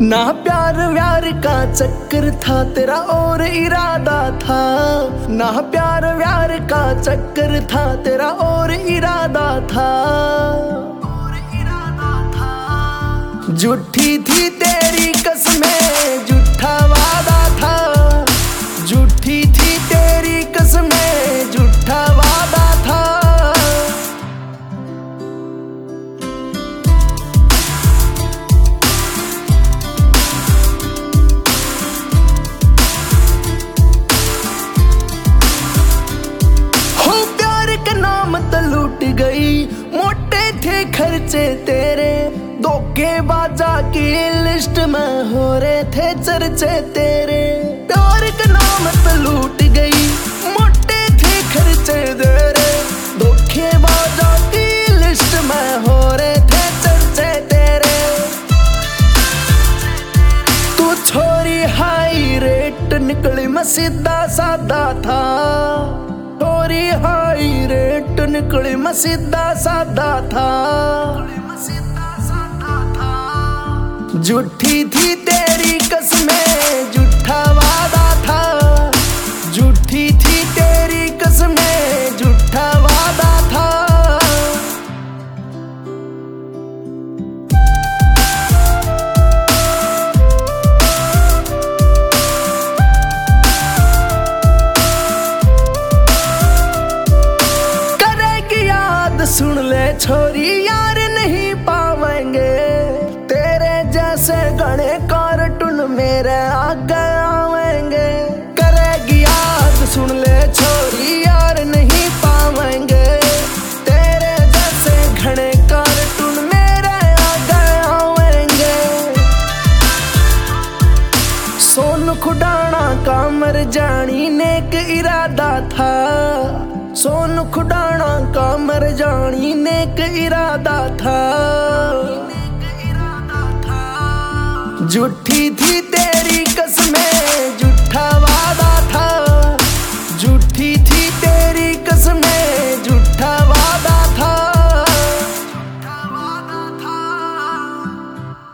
ना प्यार व्यार का चक्कर था तेरा और इरादा था। ना प्यार व्यार का चक्कर था तेरा और इरादा था। झूठी थी तेरी कसमें झूठा वादा था। झूठी थी तेरी कसमें झूठा वादा था। लूट गई मोटे थे खर्चे तेरे। धोखेबाजा की लिस्ट में हो रहे थे चर्चे तेरे। प्यार का नाम तो लूट गई मोटे थे खर्चे तेरे। धोखेबाजा की लिस्ट में हो रहे थे चर्चे तेरे। तू छोरी हाई रेट निकली मैं सीधा साधा था। छोरी हाई रेट निकली मैं सीधा साधा था। झूठी थी तेरी कसमें झूठा वादा था। झूठी थी तेरी कसमें झूठा वादा था। सुन ले छोरी यार नहीं पावेंगे तेरे जैसे घने कार्टून मेरे आगे आवेंगे। करेगी याद सुन ले छोरी यार नहीं पावेंगे तेरे जैसे घने कार्टून मेरे आगे आवेंगे। सोन खुडाना का मर जानी नेक इरादा था। सोन खुडाना का मर जानी नेक इरादा था। झूठी थी